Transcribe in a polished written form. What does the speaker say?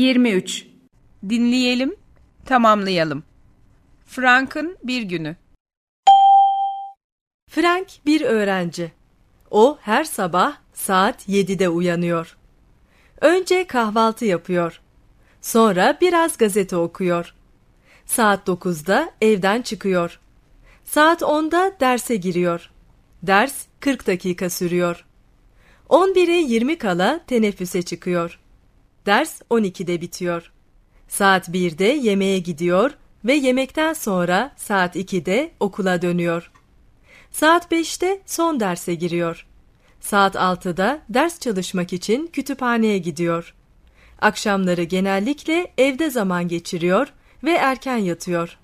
23. Dinleyelim, tamamlayalım. Frank'ın bir günü. Frank bir öğrenci. O her sabah saat 7'de uyanıyor. Önce kahvaltı yapıyor. Sonra biraz gazete okuyor. Saat 9'da evden çıkıyor. Saat 10'da derse giriyor. Ders 40 dakika sürüyor. 11'e 20 kala teneffüse çıkıyor. Ders 12'de bitiyor. Saat 1'de yemeğe gidiyor ve yemekten sonra saat 2'de okula dönüyor. Saat 5'te son derse giriyor. Saat 6'da ders çalışmak için kütüphaneye gidiyor. Akşamları genellikle evde zaman geçiriyor ve erken yatıyor.